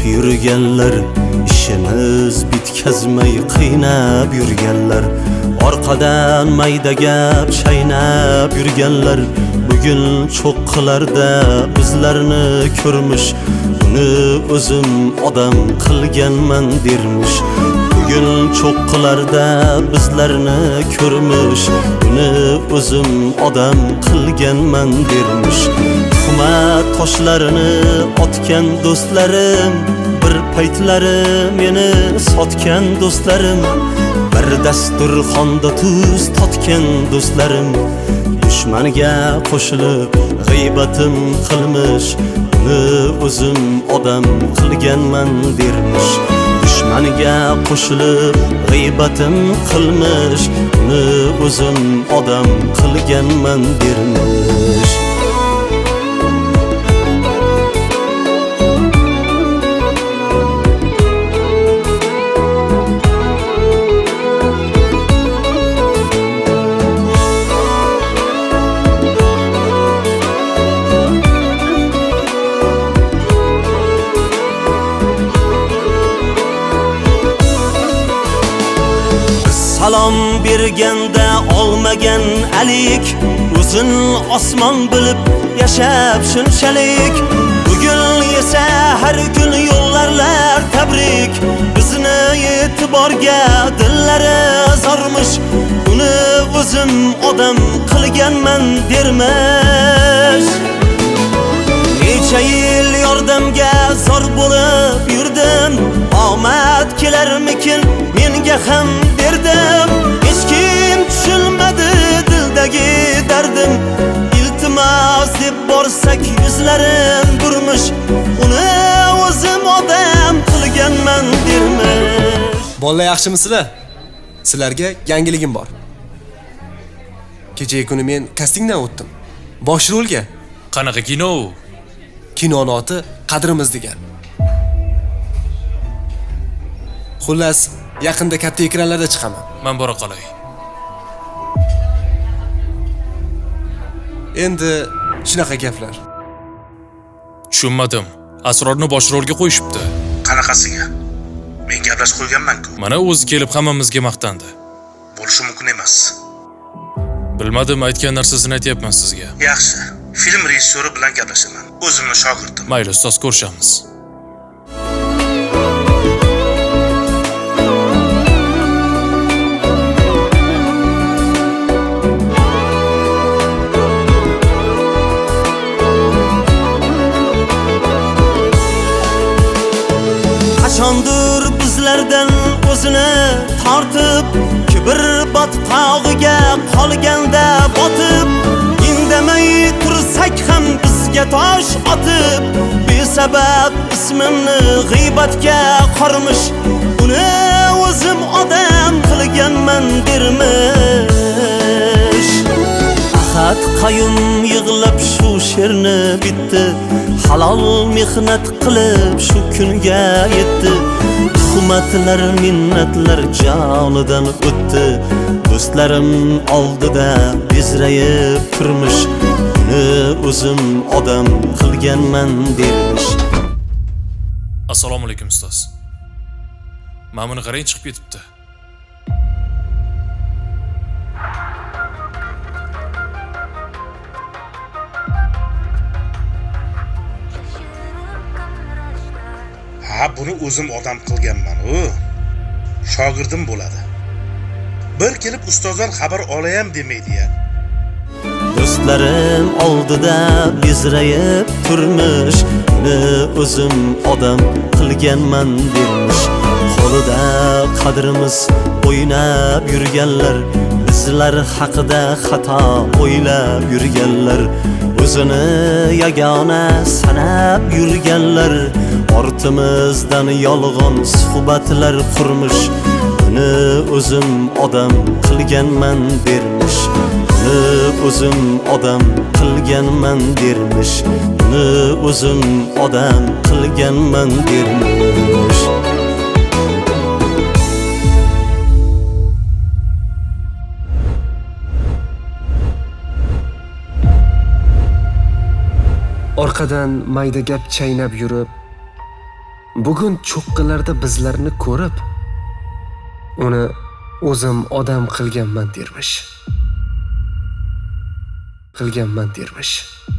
yurganlar, ishimiz bitkazmay qiynab yurganlar, orqadan mayda gap chaynab yurganlar, bugun cho'qqilarda bizlarni ko'rmish, uni o'zim odam qilganman dermish. Bugun cho'qqilarda bizlarni ko'rmish, uni o'zim odam qilganman dermish. Tuhmat toshlarini otgan do'stlarim, bir paytlari meni sotgan do'stlarim, bir dasturxonda tuz totgan do'stlarim, dushmanga qo'shilib g'iybatim qilmish, uni o'zim odam qilganman dermish. Dushmanga qo'shilib g'iybatim qilmish, uni o'zim odam qilganman dermish. Salom berganda olmagan alik, o'zin osmon bilib yashab shunchalik. Bugun esa har kun yo'llarlar tabrik, bizni e'tiborga dillari zormish, uni o'zim odam qilganman dermish. Necha yil yordamga zor bo'lib yurdim, omad kelarmikin menga ham derdim. Hech kim tushunmadi dildagi dardim, iltimos deb borsak yuzlarim burmish, uni o'zim odam qilganman dermish. Bolalar yaxshimisizlar? Sizlarga yangiligim bor. Kecha kuni men kastingdan o'tdim. Bosh rolga. Qanaqa kino u? Kinoning oti Qadrimiz degan. Xullas, yaqinda katta ekranlarda chiqaman. Men bora qolay. Endi shunaqa gaplar. Tushunmadim. Asrorni bosh rolga qo'yishibdi. Qanaqasiga? Men gaplashib qo'yganman-ku. Mana o'zi kelib hammamizga maqtandi. Bo'lishi mumkin emas. Bilmadim, aytgan narsasini aytyapman sizga. Yaxshi. Film rejissyori bilan gaplashaman. O'zimning shogirdim. Mayli, ustoz, ko'rishamiz. Qachondir bizlardan o'zini tortib, kibr botqog'iga qolganda botib, indamay tursak ham bizga tosh otib, besabab ismimni g'iybatga qormish, uni o'zim odam qilganman dermish. Ahad qayum yig'lab shu she'rni bitdi, halol mehnat qilib shu kunga yetdi. Tuhmatlar, minnatlar jonidan o'tdi, do'stlarim oldida bezrayib turmish, uni o'zim odam qilganman dermish. Assalomu alaykum ustoz. Mana buni qarang, chiqib ketibdi. Ha, buni o'zim odam qilganman u. Shogirdim bo'ladi. Bir kelib ustozdan xabar olayam demaydi-ya. Do'stlarim oldida bezrayib turmish, uni o'zim odam qilganman dermish. Qo'lida qadrimiz o'ynab yurganlar, bizlar haqida xato o'ylab yurganlar, o'zini yagona sanab yurganlar, ortimizdan yolg'on suhbatlar qurmish, uni o'zim odam qilganman dermish. Uni o'zim odam qilganman dermish, uni o'zim odam qilganman dermish. Orqadan mayda gap chaynab yurib, bugun cho'qqilarda bizlarni ko'rib, uni o'zim odam qilganman dermish.